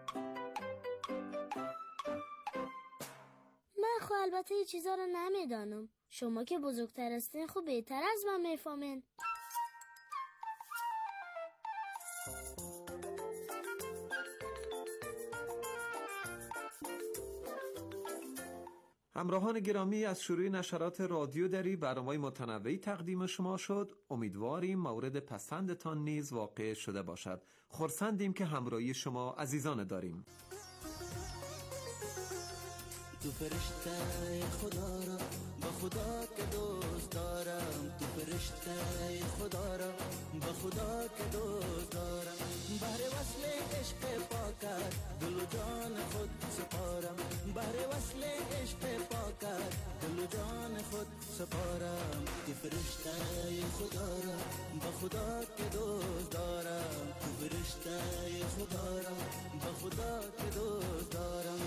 من خب البته یه چیزا رو نمیدانم، شما که بزرگتر هستین خب بهتر از من میفهمین. همراهان گرامی، از شروع نشرات رادیو دری برنامه‌های متنوعی تقدیم شما شد. امیدواریم مورد پسندتان نیز واقع شده باشد. خرسندیم که همراهی شما عزیزان داریم. تو فرشته خدا را با خدا که دوست دارم، تو فرشته خدا را با خدا که دوست دارم. بهر وصل عشق پاکت دل و جان خود سپارم، بهر وصل عشق پاکت دل و جان خود سپارم. تو فرشته خدا را با خدا که دوست دارم، تو فرشته خدا را با خدا که دوست دارم.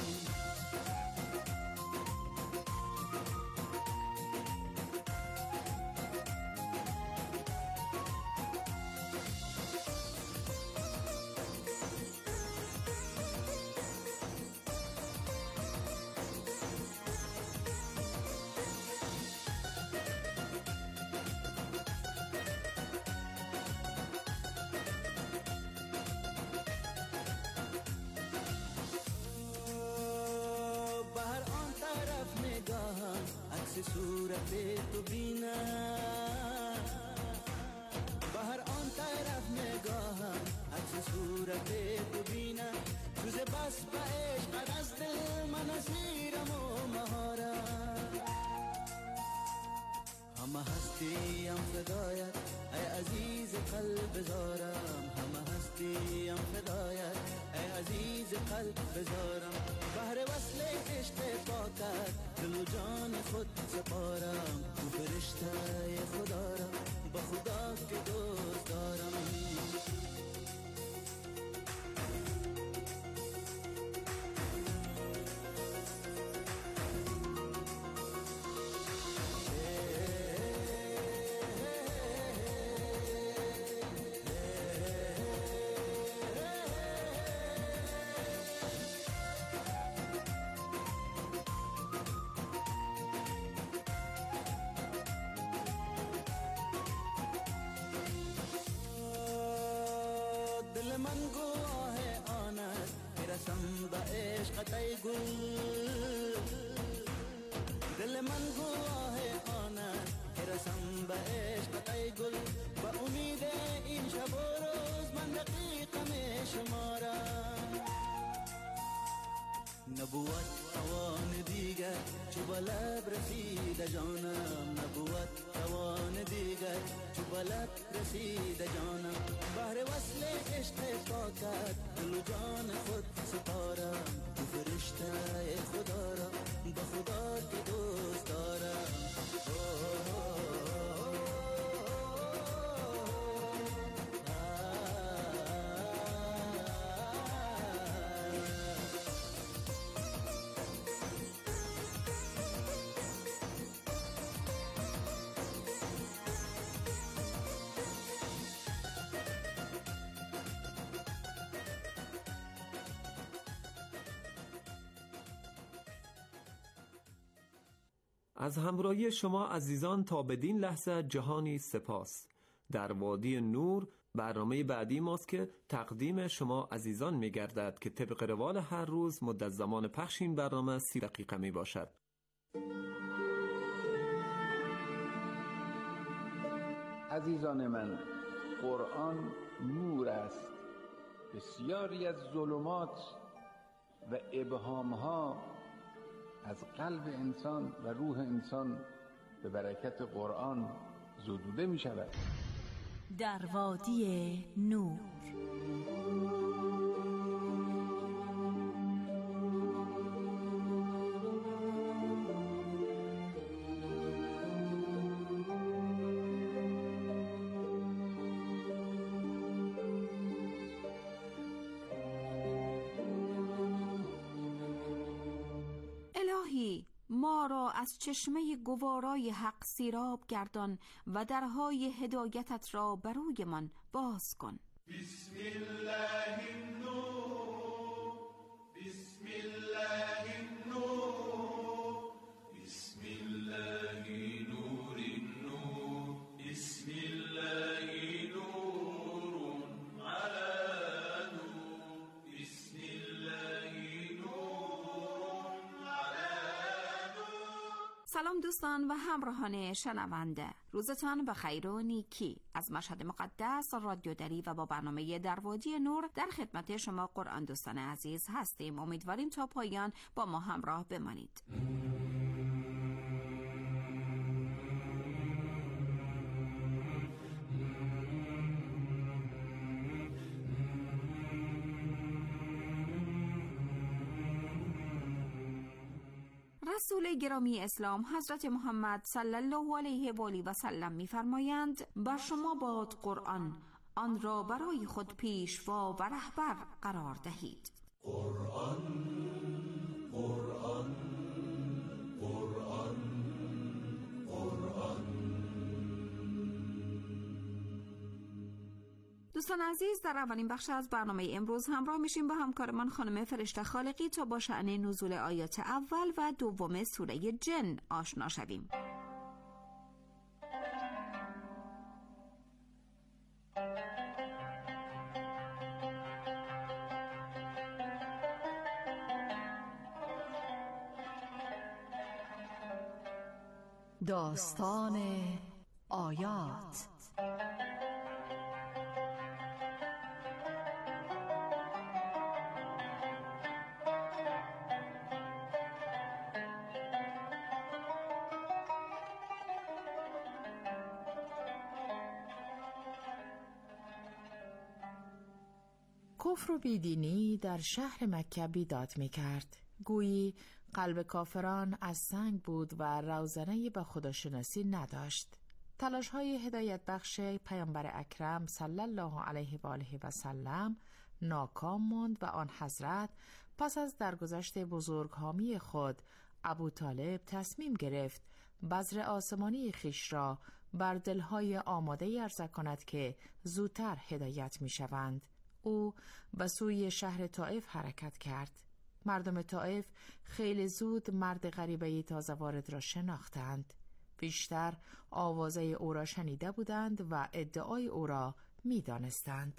صورت تو بینم، بهر آن طرف نگاهم عکس صورت تو بینم. روز بس به عشق از دل من اسیرم و مهارم، همه هستیم فدایت ای عزیز قلب زارم، همه هستیم فدایت ای عزیز قلب بزارم. بهر وصل عشق پاکت دل و جان خود سپارم، تو فرشته خدا را با خدا که دوست دارم. دل من گواه آند برسم به عشقت ای گل، دل من گواه آند برسم به عشقت ای گل. با امید این شب و روز من دقیقه می شمارم، نبوت توان دیگر چو به لب رسید جانم، نبوت توان دیگر چو به لب رسید جانم. بهر وصل عشق پاکت دل و جان خود سپارم، تو فرشته خدا را به خدا که دوست دارم. از همراهی شما عزیزان تا بدین لحظه جهانی سپاس. در وادی نور برنامه بعدی ماست که تقدیم شما عزیزان می گردد که طبق روال هر روز مدت زمان پخش این برنامه سی دقیقه می باشد. عزیزان من، قرآن نور است. بسیاری از ظلمات و ابهامها از قلب انسان و روح انسان به برکت قرآن زدوده می شود. در وادی نور. ما را از چشمه گوارای حق سیراب گردان و درهای هدایتت را بروی من باز کن. بسم الله النور، بسم الله النور، بسم الله نور النور، بسم الله نور على نور، بسم الله نور على نور. سلام دوستان و همراهان شنونده، روزتان بخیر و نیکی. از مشهد مقدس رادیو دری و با برنامه در وادی نور در خدمت شما قرآن دوستان عزیز هستیم. امیدواریم تا پایان با ما همراه بمانید. رسول گرامی اسلام حضرت محمد صلی الله علیه و آله و سلم می‌فرمایند بر شما باد قرآن، آن را برای خود پیشوا و رهبر قرار دهید. قرآن قرآن قرآن قرآن. دوستان عزیز، در اولین بخش از برنامه امروز همراه میشیم با همکارمان خانم فرشته خالقی تا با شأن نزول آیات اول و دوم سوره جن آشنا شویم. داستان آیات. کفر و بیدینی در شهر مکه بیداد می کرد. گویی قلب کافران از سنگ بود و روزنه‌ای به خداشناسی نداشت. تلاش های هدایت بخش پیامبر اکرم صلی الله علیه و آله و سلم ناکام ماند و آن حضرت پس از درگذشت بزرگ حامی خود ابو طالب تصمیم گرفت بذر آسمانی خیش را بر دلهای آماده عرضه کند که زودتر هدایت می شوند. او به سوی شهر طائف حرکت کرد. مردم طائف خیلی زود مرد غریبه تازه وارد را شناختند. بیشتر آوازه او را شنیده بودند و ادعای او را می دانستند.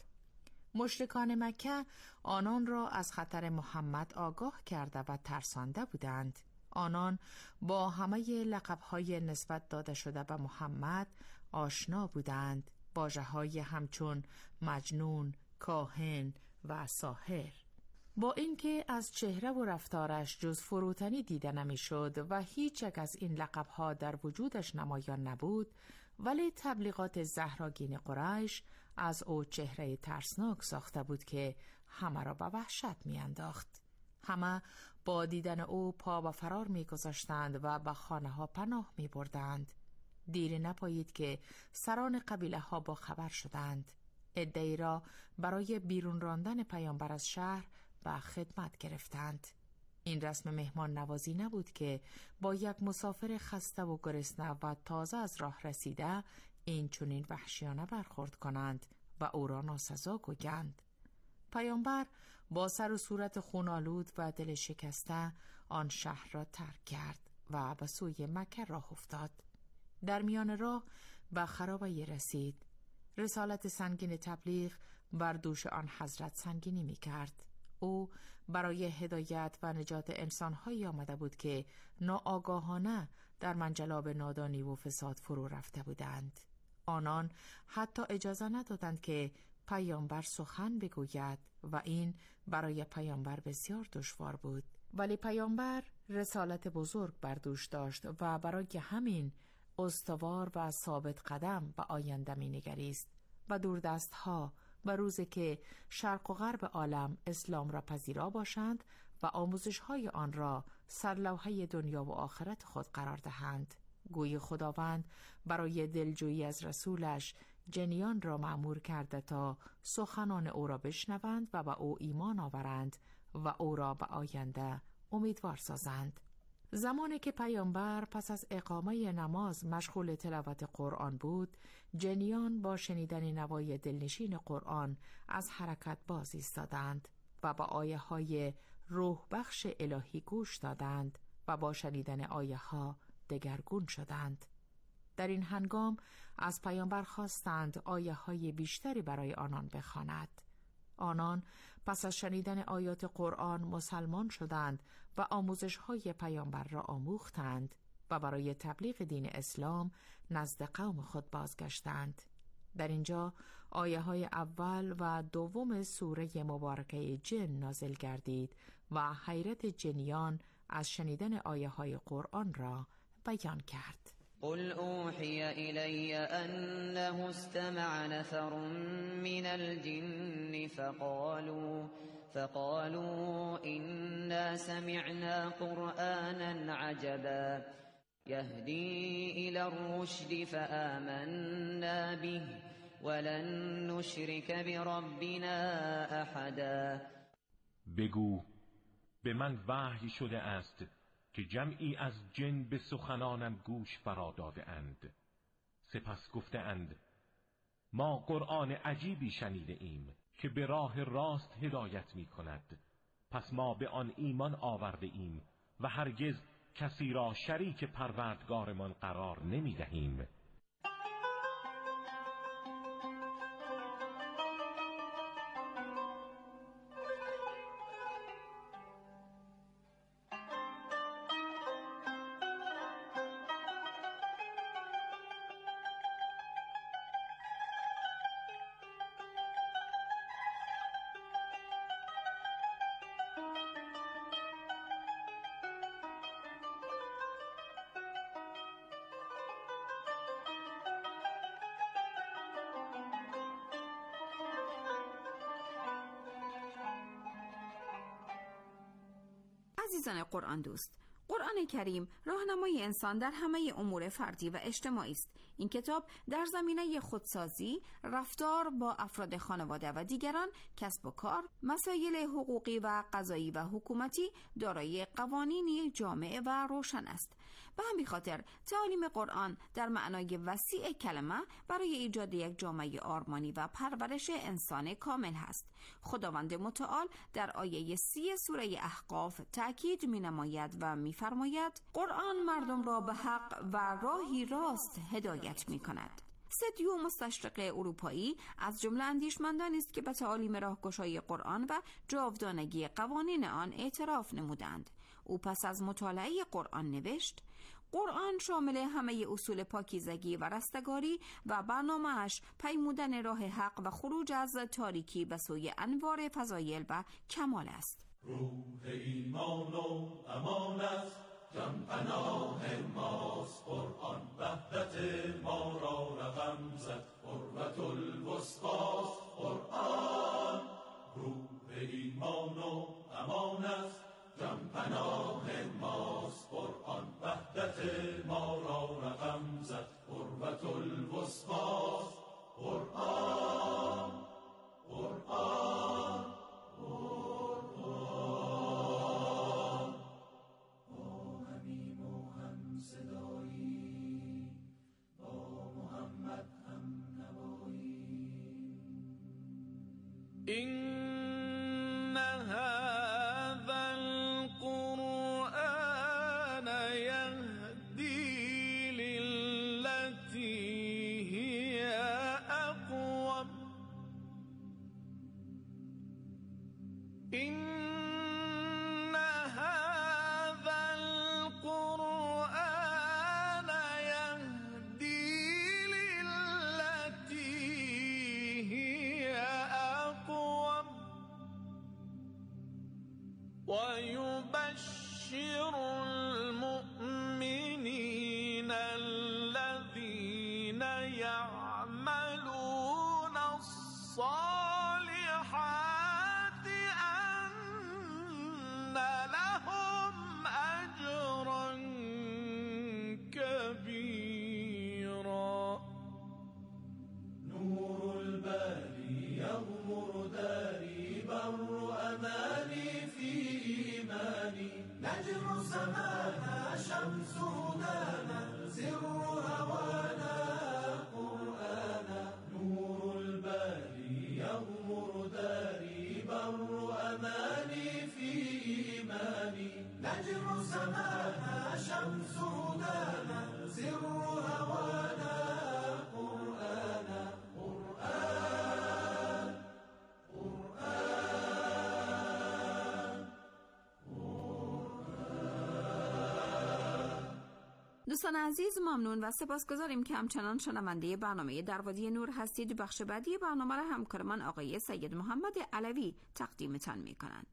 مشرکان مکه آنان را از خطر محمد آگاه کرده و ترسانده بودند. آنان با همه لقب‌های نسبت داده شده به محمد آشنا بودند. واژه‌های همچون مجنون، کاهن و ساحر. با اینکه از چهره و رفتارش جز فروتنی دیده نمی‌شد و هیچ یک از این لقب‌ها در وجودش نمایان نبود، ولی تبلیغات زهراگین قریش از او چهره ترسناک ساخته بود که همه را به وحشت می‌انداخت. همه با دیدن او پا به فرار می‌گذاشتند و به خانه‌ها پناه می‌بردند. دیری نپایید که سران قبیله ها با خبر شدند. عده‌ای را برای بیرون راندن پیامبر از شهر به خدمت گرفتند. این رسم مهمان نوازی نبود که با یک مسافر خسته و گرسنه و تازه از راه رسیده این چنین وحشیانه برخورد کنند و او را ناسزا گویند. پیامبر با سر و صورت خونالود و دل شکسته آن شهر را ترک کرد. و به سوی مکه راه افتاد. در میان راه به خرابه رسید. رسالت سنگین تبلیغ بر دوش آن حضرت سنگینی می کرد. او برای هدایت و نجات انسان‌هایی آمده بود که ناآگاهانه در منجلاب نادانی و فساد فرو رفته بودند. آنان حتی اجازه ندادند که پیامبر سخن بگوید و این برای پیامبر بسیار دشوار بود. ولی پیامبر رسالت بزرگ بر دوش داشت و برای همین استوار و ثابت قدم به آینده می نگریست و دوردست ها و روزی که شرق و غرب عالم اسلام را پذیرا باشند و آموزش های آن را سرلوحه دنیا و آخرت خود قرار دهند. گوی خداوند برای دلجویی از رسولش جنیان را مأمور کرده تا سخنان او را بشنوند و به او ایمان آورند و او را به آینده امیدوار سازند. زمانی که پیامبر پس از اقامه نماز مشغول تلاوت قرآن بود، جنیان با شنیدن نوای دلنشین قرآن از حرکت باز ایستادند و با آیه های روح بخش الهی گوش دادند و با شنیدن آیه ها دگرگون شدند. در این هنگام از پیامبر خواستند آیه های بیشتری برای آنان بخواند. آنان پس از شنیدن آیات قرآن مسلمان شدند و آموزش های پیامبر را آموختند و برای تبلیغ دین اسلام نزد قوم خود بازگشتند. در اینجا آیه های اول و دوم سوره مبارکه جن نازل گردید و حیرت جنیان از شنیدن آیه های قرآن را بیان کرد. قل اوحی الی انه استمع نفر من الجن فقالوا فقالوا إنا سمعنا قرآنا عجبا يهدي إلى الرشد فآمنا به ولن نشرك بربنا أحدا. بگو به من وحی شده است که جمعی از جن به سخنانم گوش فرا داده اند. سپس گفته اند ما قرآن عجیبی شنیده ایم که به راه راست هدایت می کند، پس ما به آن ایمان آورده ایم و هرگز کسی را شریک پروردگارمان قرار نمی دهیم. عزیزان قرآن دوست، قرآن کریم راهنمای انسان در همه امور فردی و اجتماعی است. این کتاب در زمینه خودسازی، رفتار با افراد خانواده و دیگران، کسب و کار، مسائل حقوقی و قضایی و حکومتی دارای قوانینی جامع و روشن است. به همین خاطر تعالیم قرآن در معنای وسیع کلمه برای ایجاد یک جامعه آرمانی و پرورش انسان کامل هست. خداوند متعال در آیه سی سوره احقاف تأکید می نماید و می فرماید قرآن مردم را به حق و راهی راست هدایت می کند. سدیو مستشرق اروپایی از جمله اندیشمندانی است که به تعالیم راهگشای قرآن و جاودانگی قوانین آن اعتراف نمودند. او پس از مطالعه قرآن نوشت قرآن شامل همه اصول پاکیزگی و رستگاری و برنامه‌اش پیمودن راه حق و خروج از تاریکی به سوی انوار فضایل و کمال است. روح ایمان و امان است، جان پناه ماست قرآن، وحدت ما را رقم زد قربت الوسطاست قرآن. روح ایمان و امان است، جان پناه ماست قرآن، وحدت ما را رقم زد قربت الوسطاست قرآن قرآن قرآن. با همیم و هم صدایی، با محمد هم نوایی. این هذا القرآن یهدی إن هذا القرآن يهدي للتي هي أقوم ويبشر المؤمنين الذين يعملون الصالحات أن لهم أجرا كبيرا. نور الباري يغمر داري بر أماني في إيماني نجم سمانا شمس هدانا سر هوانا قرآنا. نور الباري يغمر داري بر أماني في إيماني نجم سمانا شمس هدانا سر هوانا قرآنا. قرآن دوستان عزیز، ممنون و سپاسگزاریم که همچنان شنونده برنامه دروازی نور هستید. بخش بعدی برنامه را همکار من آقای سید محمد علوی تقدیمتان می کنند.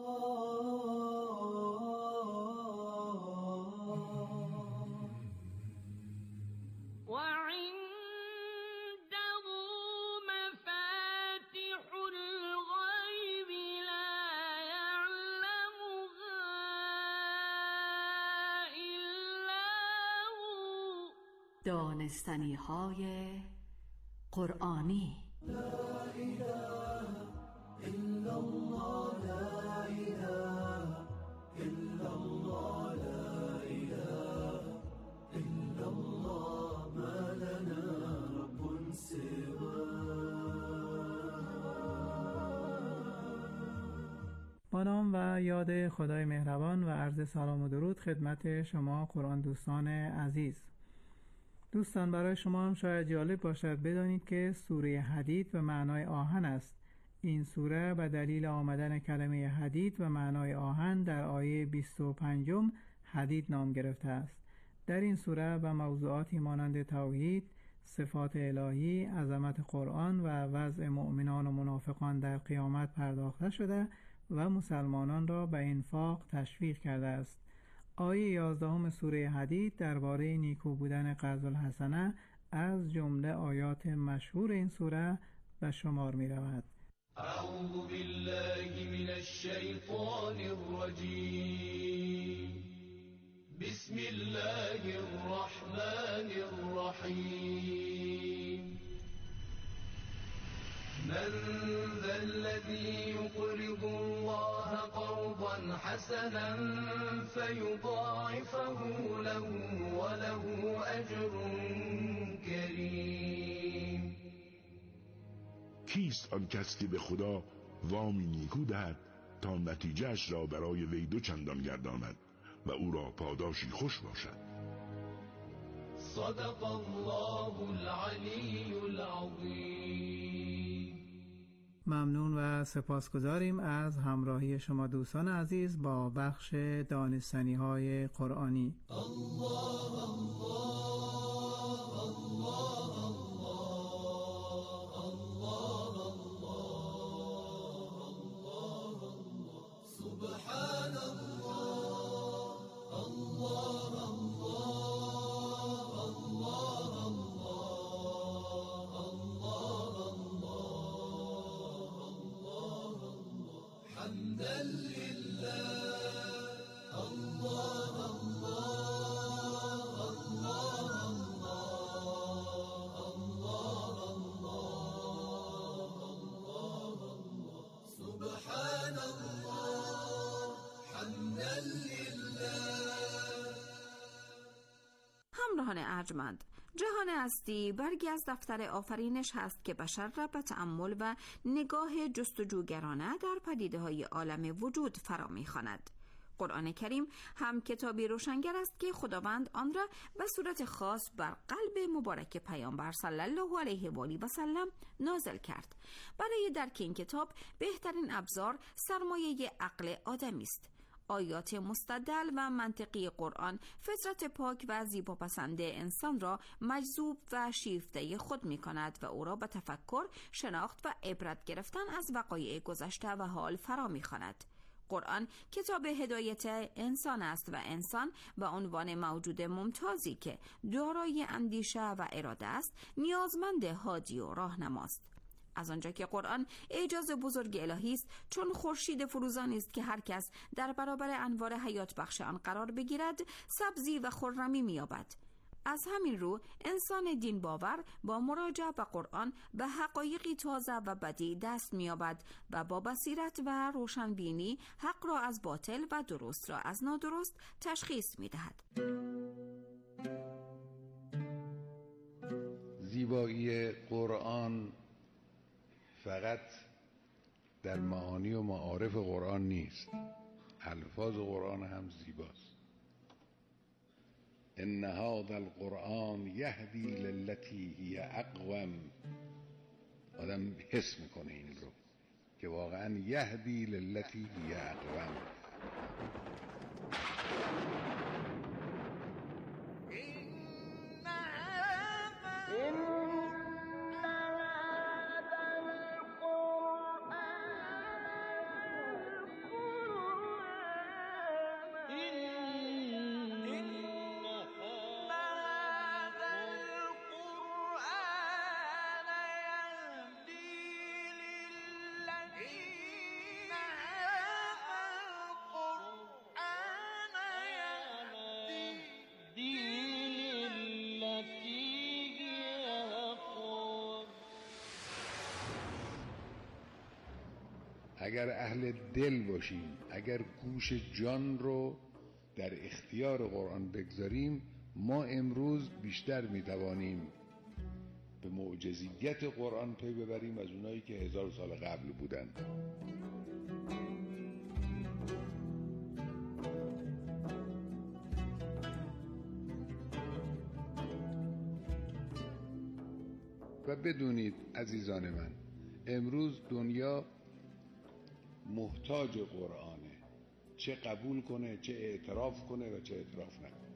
دانستنی های قرآنی. لا إله إلا الله لا إله إلا الله لا إله إلا الله ما لنا رب با نام و یاد خدای مهربان و عرض سلام و درود خدمت شما قرآن دوستان عزیز. دوستان، برای شما هم شاید جالب باشد بدانید که سوره حدید به معنای آهن است. این سوره به دلیل آمدن کلمه حدید و معنای آهن در آیه بیست و پنج حدید نام گرفته است. در این سوره به موضوعاتی مانند توحید، صفات الهی، عظمت قرآن و وضع مؤمنان و منافقان در قیامت پرداخته شده و مسلمانان را به انفاق تشویق کرده است. آیه یازدهم سوره حدید درباره نیکو بودن قرض الحسنه از جمله آیات مشهور این سوره به شمار می رود. اعوذ بالله من الشیطان الرجیم بسم الله الرحمن الرحیم من ذا الذي يقرض الله قرضا حسنا فيضاعفه له وله أجر كريم. کیست آن کس که به خدا وامی نیکو دهد تا نتیجهش را برای وی دو چندان گرداند و او را پاداشی خوش باشد. صدق الله العلی العظیم. ممنون و سپاسگزاریم از همراهی شما دوستان عزیز با بخش دانستنی های قرآنی. الله الله الله الله الله الله سبحان الله الله حمدا لله الله الله الله الله الله سبحان الله حمدا لله. همراهان ارجمند، جهان هستی برگی از دفتر آفرینش هست که بشر را به تأمل و نگاه جستجوگرانه در پدیده‌های عالم وجود فرا می‌خواند. قرآن کریم هم کتابی روشنگر است که خداوند آن را به صورت خاص بر قلب مبارک پیامبر صلی الله علیه و آله و سلم نازل کرد. برای درک این کتاب بهترین ابزار سرمایه عقل آدمی است. آیات مستدل و منطقی قرآن فطرت پاک و زیباپسند انسان را مجذوب و شیفته خود می کند و او را به تفکر، شناخت و عبرت گرفتن از وقایع گذشته و حال فرا می خواند. قرآن کتاب هدایت انسان است و انسان به عنوان موجود ممتازی که دارای اندیشه و اراده است نیازمند هادی و راهنماست. از آنجا که قرآن اعجاز بزرگ الهی است، چون خورشید فروزانی است که هر کس در برابر انوار حیات بخش آن قرار بگیرد سبزی و خرمی می‌یابد. از همین رو انسان دین باور با مراجعه به قرآن به حقایقی تازه و بدیع دست می‌یابد و با بصیرت و روشنبینی حق را از باطل و درست را از نادرست تشخیص می‌دهد. زیبایی قرآن فقط در معانی و معارف قرآن نیست، الفاظ قرآن هم زیباست. ان هذا القرآن یهدی للتی هی اقوم. آدم حس میکنه این رو که واقعا یهدی للتی هی اقوم. اگر اهل دل باشیم، اگر گوش جان رو در اختیار قرآن بگذاریم، ما امروز بیشتر میتوانیم به معجزیت قرآن پی ببریم از اونایی که هزار سال قبل بودن. و بدونید عزیزان من، امروز دنیا محتاج قرآنه، چه قبول کنه، چه اعتراف کنه و چه اعتراف نکنه.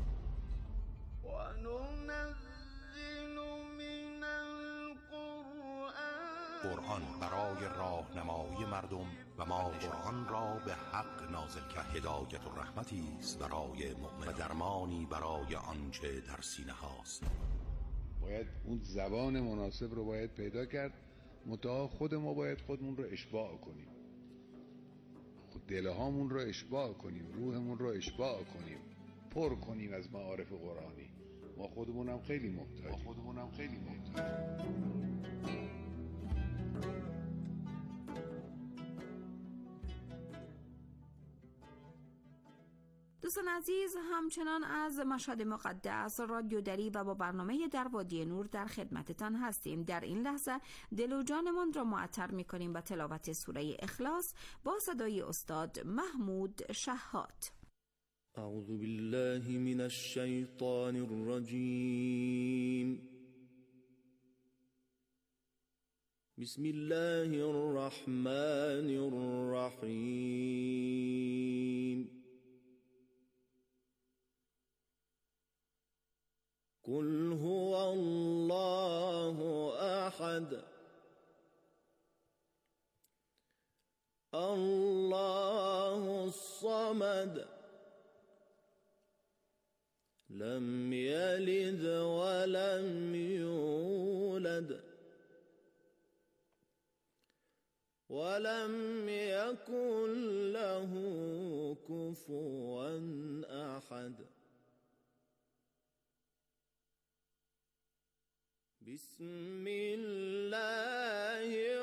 قرآن برای راهنمایی مردم و ما قرآن را به حق نازل کرد. هدایت و رحمتی است برای مؤمن و درمانی برای آنچه در سینه هاست. باید اون زبان مناسب رو باید پیدا کرد، متأ خود ما باید خودمون رو اشباع کنیم، دلهامون رو اشباع کنیم، روحمون رو اشباع کنیم، پر کنیم از معارف قرآنی. ما خودمونم خیلی محتاجیم. ما خودمونم خیلی محتاجیم. دوستان عزیز، همچنان از مشهد مقدس رادیو دری و با برنامه در وادی نور در خدمتتان هستیم. در این لحظه دل و جانمان را معطر می‌کنیم به تلاوت سوره اخلاص با صدای استاد محمود شحات. اعوذ بالله من الشیطان الرجیم. بسم الله الرحمن الرحیم. قل هو الله احد الله الصمد لم يلد ولم يولد ولم يكن له كفوا احد. بسم الله